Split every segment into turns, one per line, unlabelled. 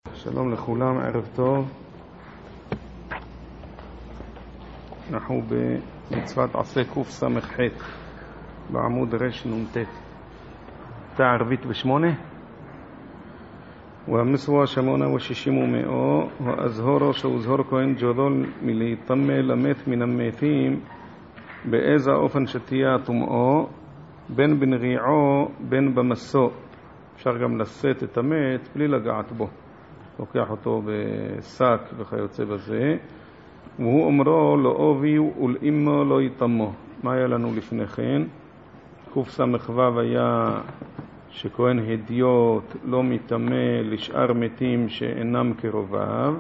שלום לכולם, ערב טוב. אנחנו במצוות עשה קס"ח בעמוד רנ"ט. ערבית ב8. והמסווה 860 והזהורו שהוזהור כהן ג'ודול מלהיטמא למת מן המתים באיזה אופן שתהיה הטומאו, בין בנריעו בין במסו. אפשר גם לשאת את המת בלי לגעת בו, לוקח אותו בשק וכיוצא בזה. והוא אומרו לא אובי ולאמו לא יטמו. מה היה לנו לפני כן? קס"ו היה שכהן הדיוט לא מטמא לשאר מתים שאינם קרוביו,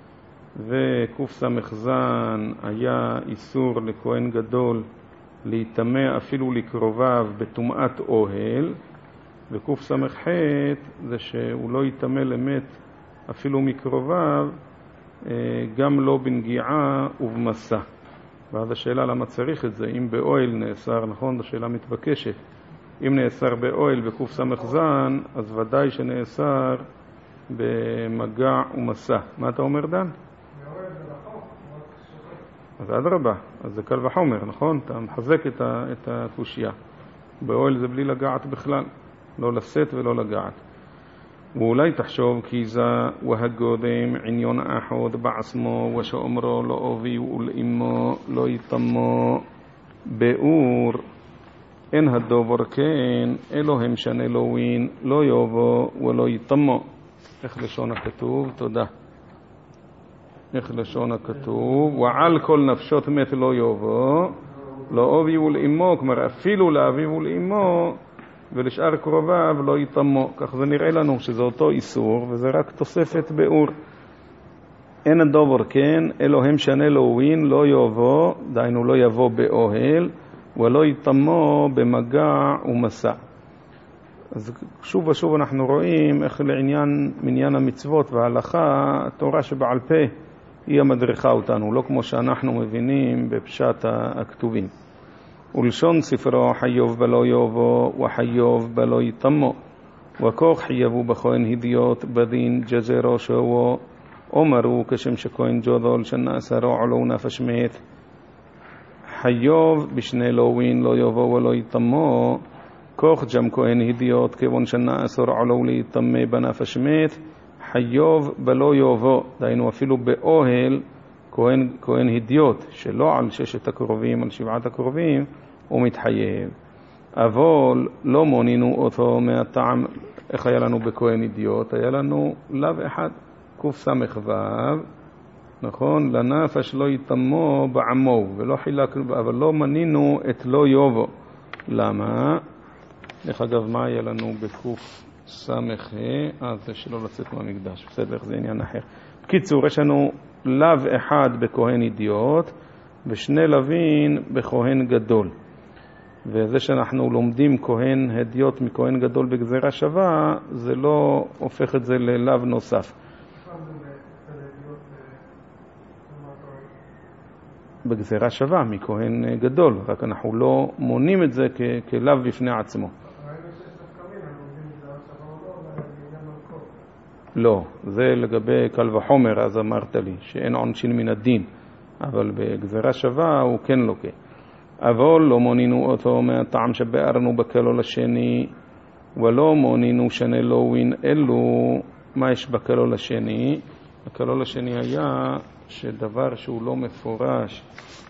וקס"ז היה איסור לכהן גדול להיטמא אפילו לקרוביו בטומאת אוהל, וקס"ח זה שהוא לא יטמא למת אפילו מקרוביו, גם לא בנגיעה ובמסע. ואז השאלה למה צריך את זה? אם באוהל נאסר, נכון? זו שאלה מתבקשת. אם נאסר באוהל בקס"ז, אז ודאי שנאסר במגע ומסע. מה אתה אומר, דן?
באוהל זה לחוק.
אז אדרבה, אז זה קל וחומר, נכון? אתה מחזק את הקושיה. באוהל זה בלי לגעת בכלל, לא לשאת ולא לגעת. ואולי תחשוב כי זה והגודם עניון אחד בעצמו, ושאומרו לא אובי ולאמו לא יטמו באור, אין הדובר כן אלוהם שנה אלוהין לא יובו ולא יטמו. איך לשון הכתוב? תודה. איך לשון הכתוב? ועל כל נפשות מת לא יובו לא אובי ולאמו, כלומר אפילו לאביו ולאמו ולשאר קרוביו לא יטמו. כך זה נראה לנו שזה אותו איסור, וזה רק תוספת באור. אין הדובר כן אלוהם שנה אלוהין לא יבוא, דיינו לא יבוא באוהל, ולא יטמו במגע ומסע. אז שוב ושוב אנחנו רואים איך לעניין מניין המצוות וההלכה, התורה שבעל פה היא המדריכה אותנו, לא כמו שאנחנו מבינים בפשט הכתובים. ולשון ספרו חיוב בלא יובו וחיוב בלא יטמו, וכוך חייבו בכהן הדיוט בדין ג'זרו שואו, אומרו כשם שכהן ג'ודול שנאסרו עלו נפש מת, חיוב בשני אלוהין לא יובו ולא יטמו, כוך ג'ם כהן הדיוט כיוון שנאסרו עלו ליטמא בנפש מת, חיוב בלא יובו. דיינו אפילו באוהל כהן הדיוט שלא על 6 הקרובים, על 7 הקרובים, הוא מתחייב. אבל לא מונינו אותו מהטעם. איך היה לנו בכהן הדיוט? היה לנו לאו אחד, קס"ו, נכון? לנפש לא יטמו בעמו, ולא חילק, אבל לא מנינו את לא יובו. למה? דרך אגב, מה היה לנו בקס"ה? זה שלא לצאת מהמקדש, בסדר, זה עניין אחר. בקיצור, יש לנו לאו אחד בכהן הדיוט ושני לווין בכהן גדול. וזה שאנחנו לומדים כהן הדיוט מכהן גדול בגזרה שווה, זה לא הופך את זה ללאו נוסף. בגזרה שווה מכהן גדול, רק אנחנו לא מונים את זה כלאו בפני עצמו. לא, זה לגבי קל וחומר, אז אמרת לי שאין עונשין מן הדין, אבל בגזרה שווה הוא כן לוקה. אבל לא מונינו אותו מהטעם שבארנו בקלו לשני, ולא מונינו שני אלוהין אלו. מה יש בקלו לשני? הקלו לשני היה שדבר שהוא לא מפורש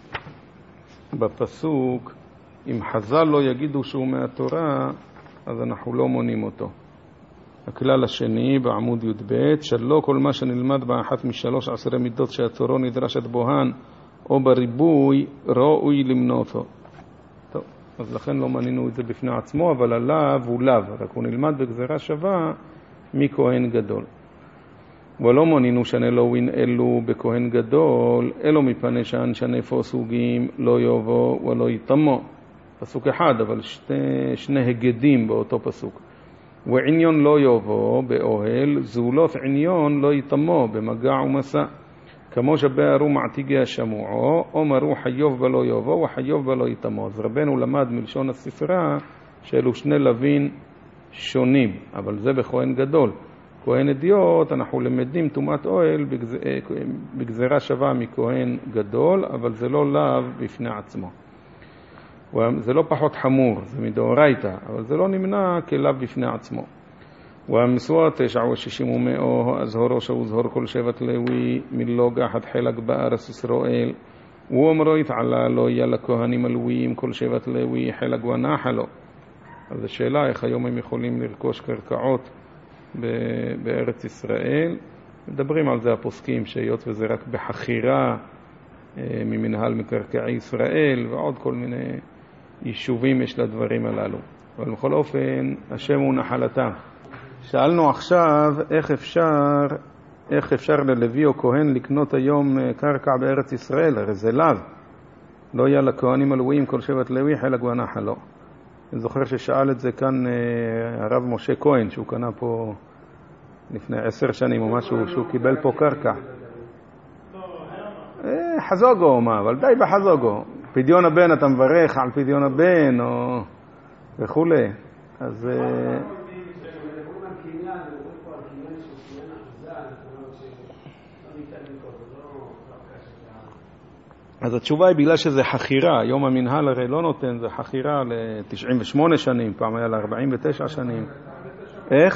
בפסוק, אם חז"ל לא יגידו שהוא מהתורה, אז אנחנו לא מונים אותו. הכלל השני בעמוד י"ב, שלא כל מה שנלמד באחת משלוש 10 מידות שהתורה נדרשת בוהן או בריבוי ראוי למנותו. טוב, אז לכן לא מנינו את זה בפני עצמו, אבל עליו הוא לאו, רק הוא נלמד בגזרה שווה מכהן גדול. ולא מנינו שני אלוהין אלו בכהן גדול, אלו מפני שני פסוקים לא יובו ולא יטמו. פסוק אחד, אבל שני הגדים באותו פסוק. ועניון לא יובו באוהל, זולות עניון לא יטמו במגע ומסע. כמו שבארו מעתיגי השמועו, אומרו חיוב בלא יובו וחיוב בלא יטמו. אז רבנו למד מלשון הספרה שאלו שני לווין שונים, אבל זה בכהן גדול. כהן אדיוט, אנחנו למדים טומאת אוהל בגזרה שווה מכהן גדול, אבל זה לא לאו בפני עצמו. זה לא פחות חמור, זה מדאורייתא, אבל זה לא נמנע כלאו בפני עצמו. והמסוע 9 ו-60 ומאו, הזהורו שהוזהור כל שבט לוי, מלוגה חד חלק בארץ ישראל, ואומרו יתעלה לו יאללה כהנים הלוויים, כל שבט לוי חלק ונחה לו. אז השאלה איך היום הם יכולים לרכוש קרקעות בארץ ישראל. מדברים על זה הפוסקים, שהיות וזה רק בחכירה ממנהל מקרקעי ישראל, ועוד כל מיני יישובים יש לדברים הללו. אבל בכל אופן, השם הוא נחלתם. שאלנו עכשיו איך אפשר ללוי או כהן לקנות היום קרקע בארץ ישראל, הרי זה לאו. לא יהיה לכהנים הלוויים כל שבט לוי חלק ונחה לו. אני זוכר ששאל את זה כאן הרב משה כהן, שהוא קנה פה לפני 10 שנים או משהו, שהוא קיבל פה קרקע. חזוגו מה, אבל די בחזוגו. פדיון הבן אתה מברך על פדיון הבן או וכולי. אז אז התשובה היא בגלל שזה חכירה. היום המנהל הרי לא נותן, זה חכירה ל-98 שנים, פעם היה ל-49 שנים. איך?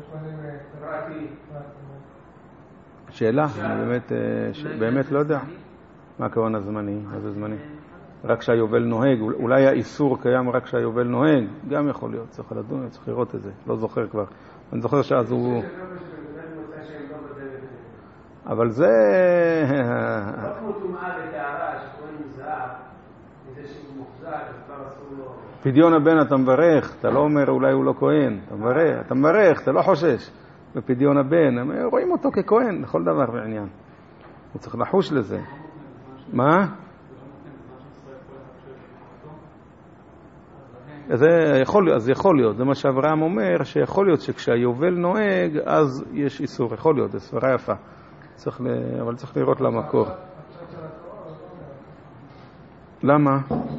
שאלה, אני באמת לא יודע. מה הכוונה זמני? מה זה זמני? רק שהיובל נוהג, אולי האיסור קיים רק שהיובל נוהג, גם יכול להיות, צריך לדון, צריך לראות את זה, לא זוכר כבר. אני זוכר שאז הוא... אבל זה... פדיון הבן אתה מברך, אתה לא אומר אולי הוא לא כהן, אתה מברך, אתה לא חושש. בפדיון הבן, רואים אותו ככהן לכל דבר בעניין. הוא צריך לחוש לזה. מה? אז יכול להיות, זה מה שאברהם אומר, שיכול להיות שכשהיובל נוהג, אז יש איסור, יכול להיות, זה סברה יפה. אבל צריך לראות למקור. למה?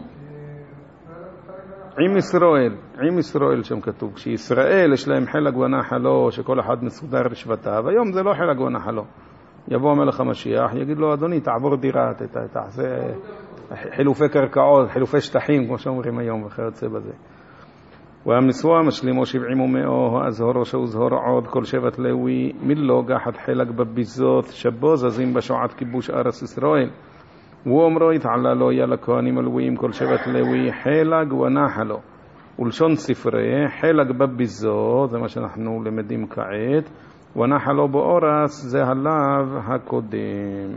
עם ישראל שם כתוב, כשישראל יש להם חלק ונחה לו, שכל אחד מסודר בשבטיו, היום זה לא חלק ונחה לו. יבוא המלך המשיח, יגיד לו, אדוני, תעבור דירה, תעשה חילופי קרקעות, חילופי שטחים, כמו שאומרים היום, וכיוצא בזה. והמסוע משלימו 70 ומאו, הזהורו שהוזהור עוד, כל שבט לוי, מלוגה חד חלק בביזות, שבו זזים בשועת כיבוש ארץ ישראל. ואומרו יתעלה לו יאללה כהנים הלוויים, כל שבט לוי, חלק ונחה לו. ולשון ספרי, חלק בביזות, זה מה שאנחנו למדים כעת, ונחה לו באורס, זה הלאו הקודם.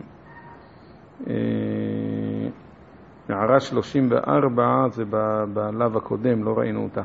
הערה 34, זה בלאו הקודם, לא ראינו אותה.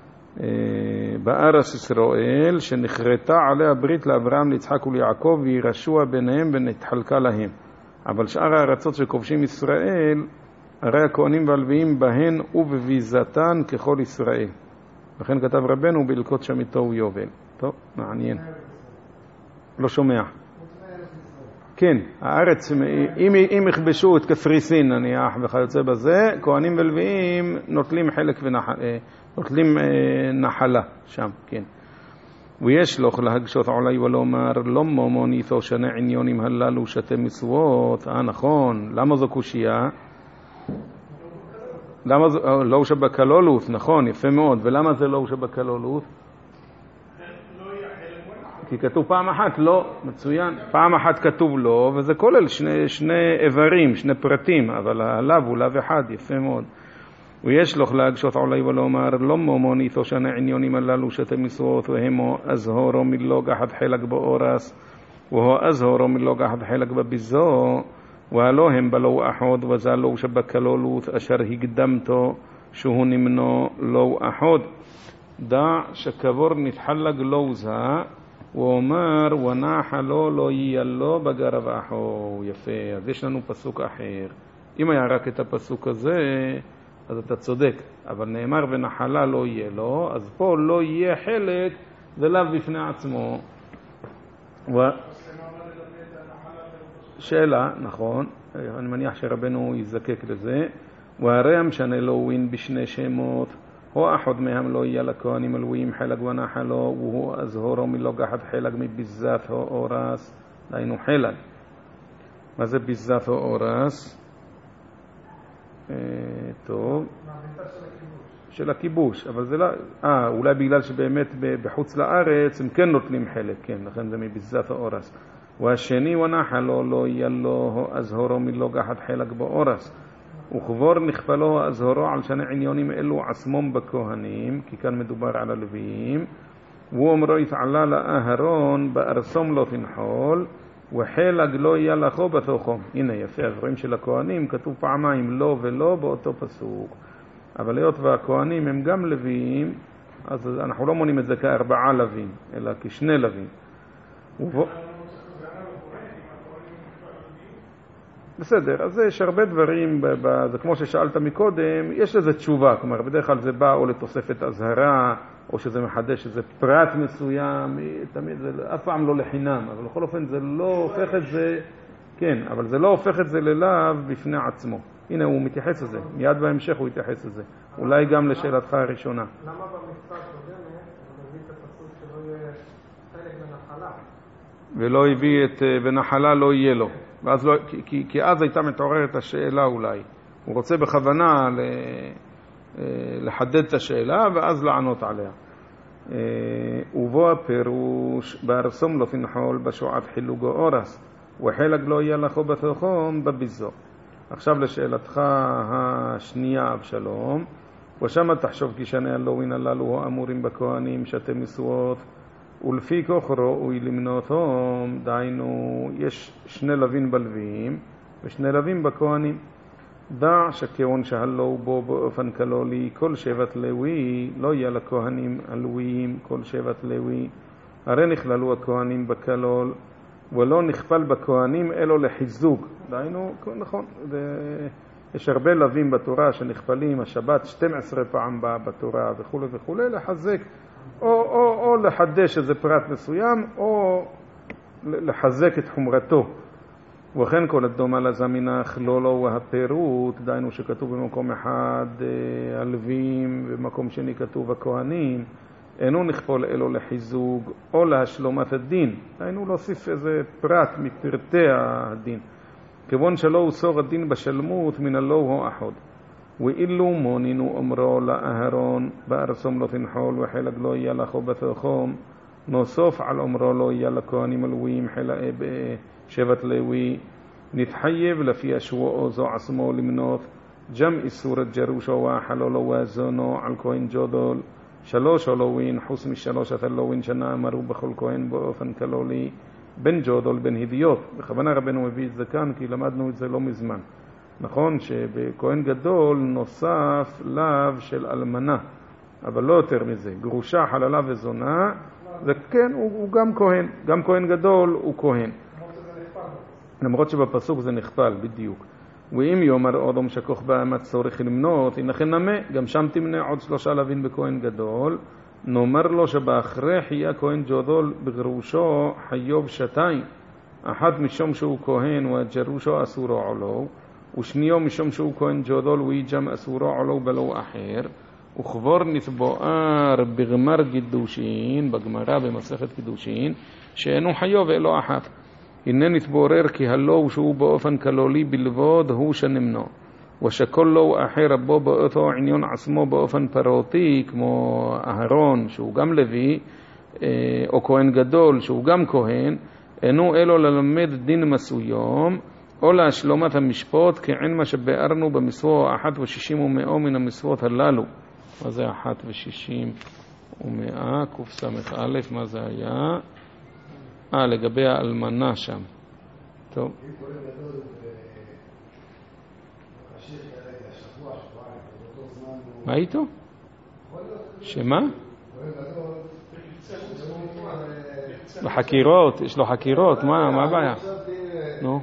בארץ ישראל, שנחרטה עליה ברית לאברהם, ליצחק וליעקב, וירשוע ביניהם ונתחלקה להם. אבל שאר הארצות שכובשים ישראל, הרי הכהנים והלוויים בהן ובביזתן ככל ישראל. לכן כתב רבנו בהלכות שמיטו ויובל. טוב, מעניין. לא שומע. כן, הארץ, אם יכבשו את קפריסין נניח וכיוצא בזה, כהנים ולוויים נוטלים חלק נוטלים נחלה שם, כן. ויש לו להגשות עולי ולומר, לא מוניתו שני עניונים הללו שתי מסוות. נכון, למה זו קושייה? למה זה לא שבקלולות? נכון, יפה מאוד. ולמה זה לא שבקלולות? כי כתוב פעם אחת לא, מצוין. פעם אחת כתוב לא, וזה כולל שני איברים, שני פרטים, אבל הלאו הוא לאו אחד, יפה מאוד. ויש לו להגשות עולי ולומר, לא מוניתו שני עניונים הללו שתי מסוות, והמו הזהורו מלוגה חד חלק באורס, והוא הזהורו מלוגה חד חלק בביזו, והלא הם בלו אחוד, וזה לא שבקלולות אשר הקדמתו שהוא נמנו לא אחוד. דע שקבור נתחלק לא זה, ואומר ונחה לו לא יהיה לו בגרב אחו. יפה, אז יש לנו פסוק אחר. אם היה רק את הפסוק הזה, אז אתה צודק, אבל נאמר ונחלה לא יהיה לו, אז פה לא יהיה חלק, זה לאו בפני עצמו. שאלה, נכון, אני מניח שרבנו יזקק לזה. והרי המשנה לו ווין בשני שמות, הוא אחד מהם לא יהיה לכהנים אלוהים חלק ונחלו, והוא הזהורו מלוגחת חלק מביזת האורס, דהיינו חלק. מה זה ביזת האורס? טוב. של הכיבוש, אבל זה לא, אולי בגלל שבאמת בחוץ לארץ הם כן נוטלים חלק, כן, לכן זה מביזת האורס. והשני ונחלו לא יהיה לו הזהורו מלוגחת חלק באורס. וכבור נכפלו הזהורו על שני עניונים אלו עצמם בכהנים, כי כאן מדובר על הלוויים, והוא אמרו יתעלה לאהרון בארסום לא תנחול, וחלק לא יהיה לכו בתוכו. הנה יפה, הדברים של הכהנים כתוב פעמיים לא ולא באותו פסוק. אבל היות והכהנים הם גם לוויים, אז אנחנו לא מונים את זה כארבעה לווים, אלא כשני לווים. בסדר, אז יש הרבה דברים, זה כמו ששאלת מקודם, יש לזה תשובה, כלומר בדרך כלל זה בא או לתוספת הזהרה, או שזה מחדש איזה פרט מסוים, תמיד זה אף פעם לא לחינם, אבל בכל אופן זה לא הופך את זה, כן, אבל זה לא הופך את זה ללאו בפני עצמו. הנה הוא מתייחס לזה, מיד בהמשך הוא יתייחס לזה, אולי גם לשאלתך הראשונה.
למה במצווה הקודמת הוא מביא את הפסוק שלא יהיה חלק בנחלה?
ולא הביא את בנחלה לא יהיה לו, ואז לא, כי אז הייתה מתעוררת השאלה אולי. הוא רוצה בכוונה לחדד את השאלה ואז לענות עליה. ובו הפירוש בארסום לא תנחול בשועף חילוגו אורס, וחלק לא יהיה לכו בתוכום בביזו. עכשיו לשאלתך השנייה אבשלום, ושם תחשוב כי שני הלווין הללו אמורים בכהנים שאתם נשואות, ולפי כך ראוי למנותם, דהיינו יש שני לווין בלוויים ושני לווים בכהנים. דע שכהון שהלו בו באופן כלולי כל שבט לוי לא יהיה לכהנים הלוויים כל שבט לוי, הרי נכללו הכהנים בכלול ולא נכפל בכהנים אלו לחיזוק. דהיינו, נכון, יש הרבה לווים בתורה שנכפלים, השבת 12 פעם בתורה וכו' וכו', לחזק או לחדש איזה פרט מסוים או לחזק את חומרתו. וכן כל הדומה לזמינך לא והפירוט, דהיינו שכתוב במקום אחד הלווים ובמקום שני כתוב הכהנים, אינו נכפול אלו לחיזוק או להשלומת הדין, דהיינו להוסיף איזה פרט מפרטי הדין, כיוון שלא הוסור הדין בשלמות מן הלא הוא אחד. ואילו מונינו אמרו לאהרון בארסום לא תנחול וחלק לא יהיה לכו בתוכום, נוסף על אמרו לא יהיה לכהנים הלוויים שבט לוי, נתחייב לפי השבועו זו עצמו למנות ג'ם איסורת ג'רושו והחלולו והזונו על כהן ג'ודול, שלוש הלווין חוץ משלוש הלווין שנה אמרו בכל כהן באופן כלולי בין ג'ודול בין הדיוט. בכוונה רבנו מביא את זה כאן כי למדנו את זה לא מזמן. נכון שבכהן גדול נוסף לאו של אלמנה, אבל לא יותר מזה, גרושה, חללה וזונה, זה כן, הוא גם כהן, גם כהן גדול הוא כהן. למרות שבפסוק זה נכפל, בדיוק. ואם יאמר אדם שכוח באמת צורך למנות, הנחן נמה, גם שם תמנה עוד 3 לווין בכהן גדול, נאמר לו שבאחרי יהיה כהן גדול בגרושו חיוב 2, אחד משום שהוא כהן והג'רושו אסורו עולו, ושניו משום שהוא כהן גדול ויג'ם אסורו עולו בלו אחר, וכבר נתבואר בגמר קידושין, בגמרא במסכת קידושין, שאינו חיוב אלו אחת. הנה נתבורר כי הלא שהוא באופן כלולי בלבוד הוא שנמנו, ושכל לו אחר בו באותו עניון עצמו באופן פרוטי, כמו אהרון שהוא גם לוי, או כהן גדול שהוא גם כהן, אינו אלו ללמד דין מסוים, או להשלומת המשפט, כעין מה שבארנו במספור 61 ומאה מן המספות הללו. מה זה 61 ומאה? קס"א, מה זה היה? לגבי האלמנה שם. טוב. מה איתו? שמה? בחקירות, יש לו חקירות, מה הבעיה? נו.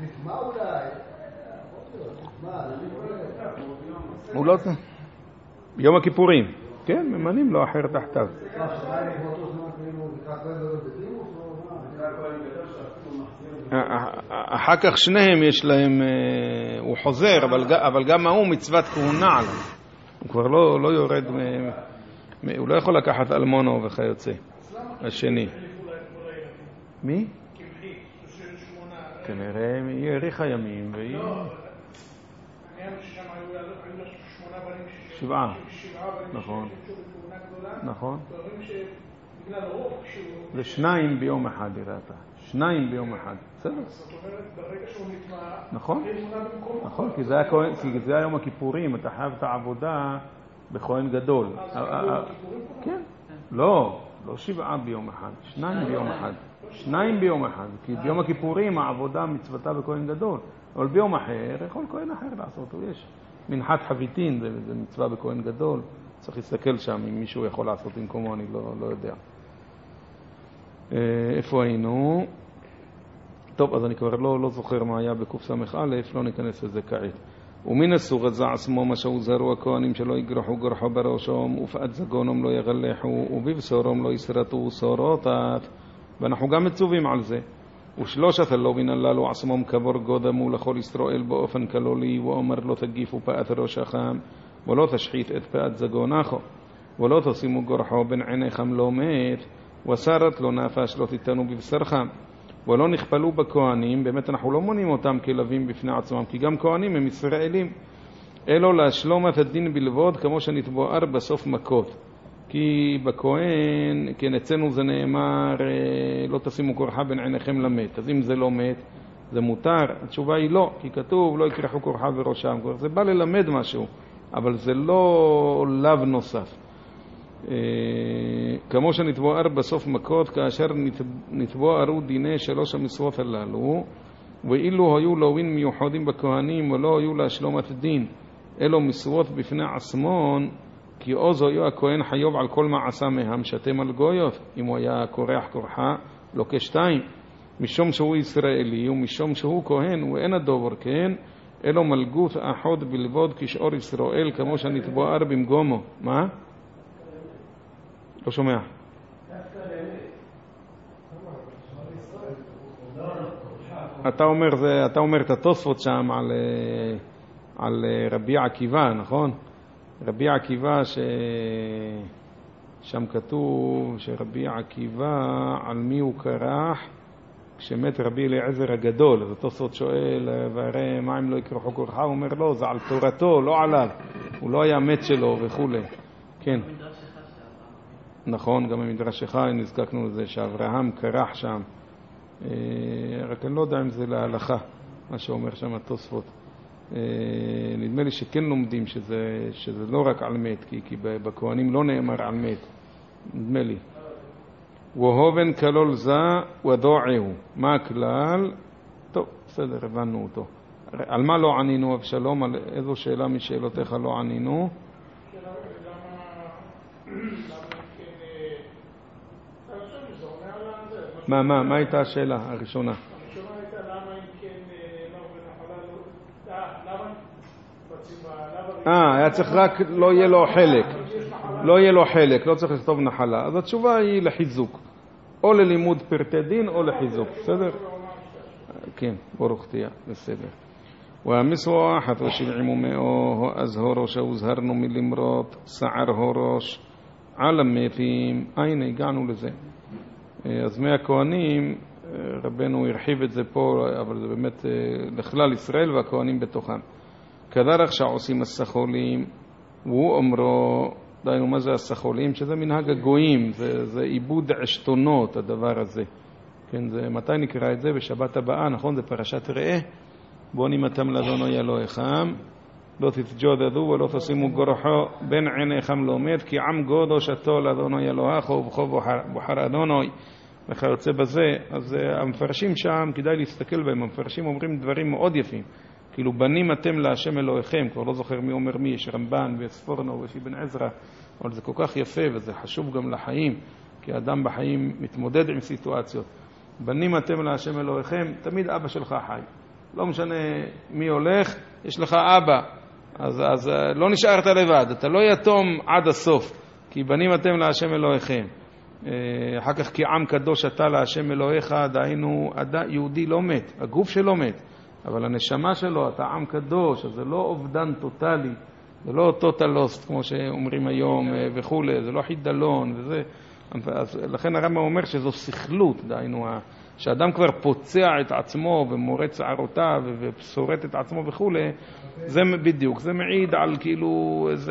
הוא לא... ביום הכיפורים. כן, ממנים לו אחר תחתיו. אחר כך שניהם יש להם, הוא חוזר, אבל גם הוא מצוות כהונה עליו. הוא כבר לא יורד הוא לא יכול לקחת אלמונו וכיוצא. השני. מי? כנראה היא האריכה ימים והיא...
לא, העניין ששם היו לו 8 בנים
7.
7 בנים
נכון.
בתאונה גדולה.
נכון.
ואומרים שבגלל הרוב כשהוא...
זה 2 ביום אחד יראתה. 2 ביום אחד. בסדר.
זאת אומרת, ברגע שהוא נטמע...
נכון.
תאונה במקום...
נכון, כי זה היה יום הכיפורים, אתה חייב את העבודה בכהן גדול. כן. לא 7 ביום אחד. 2 ביום אחד. 2 ביום אחד, כי ביום הכיפורים העבודה מצוותה בכהן גדול, אבל ביום אחר יכול כהן אחר לעשות, יש מנחת חביתין, זה מצווה בכהן גדול, צריך להסתכל שם אם מישהו יכול לעשות במקומו, אני לא יודע. איפה היינו? טוב, אז אני כבר לא זוכר מה היה בקופסא א', לא ניכנס לזה כעת. ומן הסוג הזה עצמו מה שהוזהרו הכהנים שלא יגרחו גרחו בראשם, ופאת זגונם לא יגלחו, ובבשורם לא יסרטו סורוታት, ואנחנו גם מצווים על זה. ושלושת הלובין הללו עצמם קבור גודמו לכל ישראל באופן כלולי, ואומר לא תגיפו פאת ראשכם, ולא תשחית את פאת זגונכו, ולא תשימו גורחו בין עיניכם לא מת, וסרת לא נפש לא תיתנו בבשרכם. ולא נכפלו בכהנים, באמת אנחנו לא מונים אותם כלבים בפני עצמם, כי גם כהנים הם ישראלים, אלו להשלומת הדין בלבוד, כמו שנתבואר בסוף מכות. כי בכהן, כן, אצלנו זה נאמר, לא תשימו קורחה בין עיניכם למת. אז אם זה לא מת, זה מותר? התשובה היא לא, כי כתוב לא יקרחו קורחה בראשם. זה בא ללמד משהו, אבל זה לא לאו נוסף. כמו שנתבואר בסוף מכות, כאשר נתבוארו דיני 3 המצוות הללו, ואילו היו לוין מיוחדים בכהנים ולא היו להשלומת דין, אלו מצוות בפני עצמון, כי עוז היה הכהן חיוב על כל מעשה מהם שתם על גויות, אם הוא היה קורח קורחה, לא כשתיים, משום שהוא ישראלי ומשום שהוא כהן, ואין הדובר כן, אלו מלגות אחד בלבוד כשאור ישראל, כמו שנתבואר במגומו. מה? לא שומע. אתה אומר את התוספות שם על רבי עקיבא, נכון? רבי עקיבא שם כתוב שרבי עקיבא על מי הוא קרח כשמת רבי אליעזר הגדול. אז התוספות שואל, והרי מה אם לא יקרחו קורחה? הוא אומר לא, זה על תורתו, לא עליו, הוא לא היה מת שלו וכו'. כן. נכון, גם במדרשך נזקקנו לזה שאברהם קרח שם, רק אני לא יודע אם זה להלכה מה שאומר שם התוספות. נדמה לי שכן לומדים שזה לא רק על מת, כי בכהנים לא נאמר על מת, נדמה לי. והובן כלול זה ודועהו. מה הכלל? טוב, בסדר, הבנו אותו. על מה לא ענינו, אבשלום? על איזו שאלה משאלותיך לא ענינו? מה הייתה השאלה הראשונה?
הראשונה הייתה למה אם כן למה
היה צריך רק לא יהיה לו חלק, לא יהיה לו חלק, לא צריך לכתוב נחלה. אז התשובה היא לחיזוק, או ללימוד פרטי דין או לחיזוק, בסדר? כן, ברוך תהיה, בסדר. והמסוע אחת ושבעים ומאו אז הורוש הוזהרנו מלמרות שער הורוש על המתים. הנה הגענו לזה. אז מהכהנים רבנו הרחיב את זה פה, אבל זה באמת לכלל ישראל והכהנים בתוכם. כדרך שעושים הסחולים, והוא אומרו, דיינו מה זה הסחולים? שזה מנהג הגויים, זה עיבוד עשתונות הדבר הזה. כן, זה, מתי נקרא את זה? בשבת הבאה, נכון? זה פרשת ראה. בוא נמתם לאדונו ילוהיכם, לא תתג'ודדו ולא תשימו גורחו בין עיניכם לא מת, כי עם גודו שתו לאדונו ילוהיך ובכו בוחר אדונו וכיוצא בזה. אז המפרשים שם, כדאי להסתכל בהם, המפרשים אומרים דברים מאוד יפים. כאילו בנים אתם להשם אלוהיכם, כבר לא זוכר מי אומר מי, יש רמב"ן וספורנו ושיבן עזרא, אבל זה כל כך יפה וזה חשוב גם לחיים, כי האדם בחיים מתמודד עם סיטואציות. בנים אתם להשם אלוהיכם, תמיד אבא שלך חי. לא משנה מי הולך, יש לך אבא, אז לא נשארת לבד, אתה לא יתום עד הסוף, כי בנים אתם להשם אלוהיכם. אחר כך כי עם קדוש אתה להשם אלוהיך, דהיינו יהודי לא מת, הגוף שלו מת, אבל הנשמה שלו, אתה עם קדוש, אז זה לא אובדן טוטלי זה לא טוטלוסט כמו שאומרים היום וכולי, זה לא חידלון וזה. אז לכן הרמב"ם אומר שזו שכלות, דהיינו, שאדם כבר פוצע את עצמו ומורט שערותיו ושורט את עצמו וכולי, זה בדיוק, זה מעיד על כאילו איזה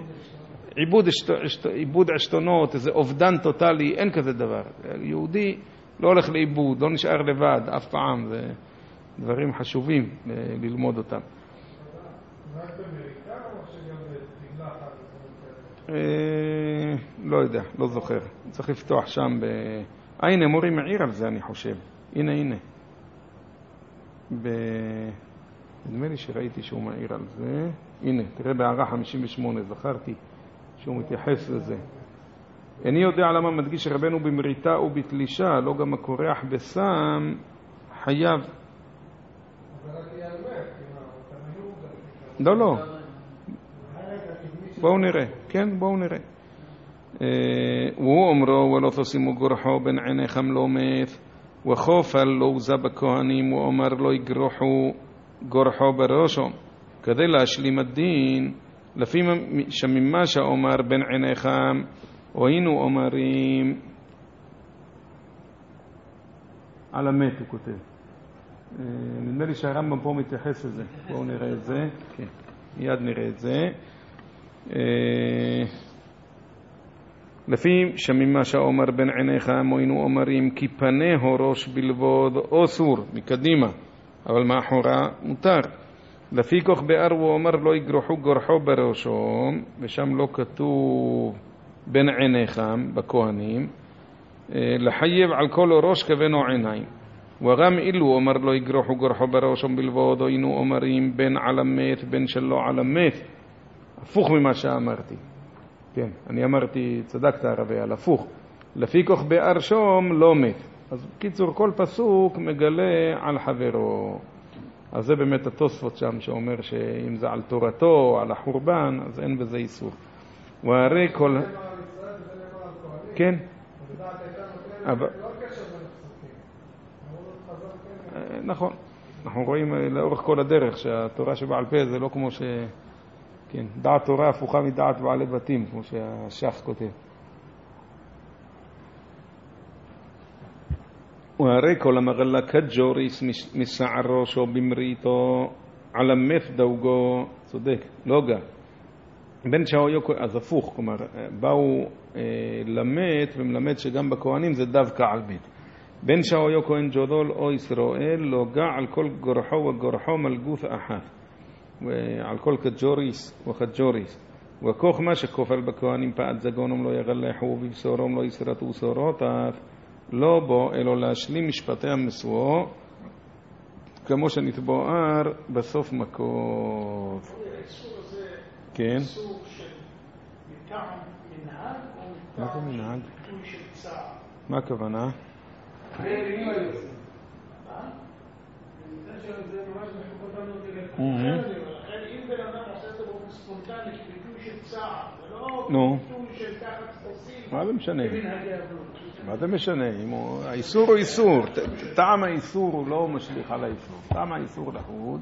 עיבוד עשתונות, איזה אובדן טוטלי, אין כזה דבר. יהודי לא הולך לאיבוד, לא נשאר לבד אף פעם, זה דברים חשובים ללמוד אותם. לא יודע, לא זוכר. צריך לפתוח שם הנה, מורי מעיר על זה, אני חושב. הנה. נדמה לי שראיתי שהוא מעיר על זה. הנה, תראה בהערה 58, זכרתי שהוא מתייחס לזה. איני יודע למה מדגיש רבנו במריטה ובתלישה, לא גם הקורח בסם חייב. לא. בואו נראה, כן, בואו נראה. והוא אומרו, ולא תשימו גורחו בין עיניכם לא מת, וחופל לא הוזה בכהנים, הוא אומר לא יגרחו גורחו בראשו. כדי להשלים הדין, לפי שממה שאומר בין עיניכם, והיינו אומרים, על המת הוא כותב. נדמה לי שהרמב"ם פה מתייחס לזה. בואו נראה את זה. כן, מיד נראה את זה. לפי שממה שאומר בין עיניכם, היינו אומרים, כי פנהו ראש בלבוד אסור, מקדימה, אבל מאחורה מותר. לפי כוח באר הוא אומר לא יגרחו גורחו בראשו, ושם לא כתוב בין עיניכם בכהנים, לחייב על כל ראש כוונו עיניים. וגם אילו אומר לא יגרחו גורחו בראשו בלבוד, היינו אומרים בין על המת בין שלא על המת, הפוך ממה שאמרתי. כן, אני אמרתי, צדקת הרבי, על הפוך. לפי כוח באר שום לא מת. אז בקיצור, כל פסוק מגלה על חברו. אז זה באמת התוספות שם שאומר שאם זה על תורתו או על החורבן, אז אין בזה איסור. והרי כל... כן. נכון. אנחנו רואים לאורך כל הדרך שהתורה שבעל פה זה לא כמו ש... כן, דעת תורה הפוכה מדעת בעלי בתים, כמו שהשח כותב. והרי כל המגלה כג'וריס מסערו שו במריתו על המת דאוגו, צודק, לא גא. בין שהאויו, אז הפוך, כלומר, באו למת ומלמד שגם בכהנים זה דווקא על בית. בין שהאויו כהן ג'ודול או ישראל לא גא על כל גורחו וגורחו מלגות אחת. ועל כל כג'וריס וכג'וריס וכוח מה שכופל בכהנים פעת זגונם לא יגלחו ובבשורם לא יסרטו סורותיו לא בו אלא להשלים משפטי המסורו כמו שנתבואר בסוף מקוף. כן?
איסור של מטעם מנהג או מטעם ביטוי של צער?
מה הכוונה?
זה ממש מחוק אותנו לכן אם בן אדם עושה את זה באופן ספונטני כביטוי של צער ולא ביטוי של תחת עושים
מה זה משנה? מה זה משנה? האיסור הוא איסור, טעם האיסור הוא לא משליך על האיסור, טעם האיסור לחוד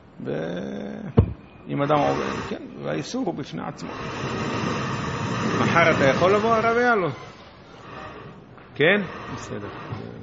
ואם אדם עובד, כן, והאיסור הוא בפני עצמו. מחר אתה יכול לבוא הרבי? לא? כן? בסדר.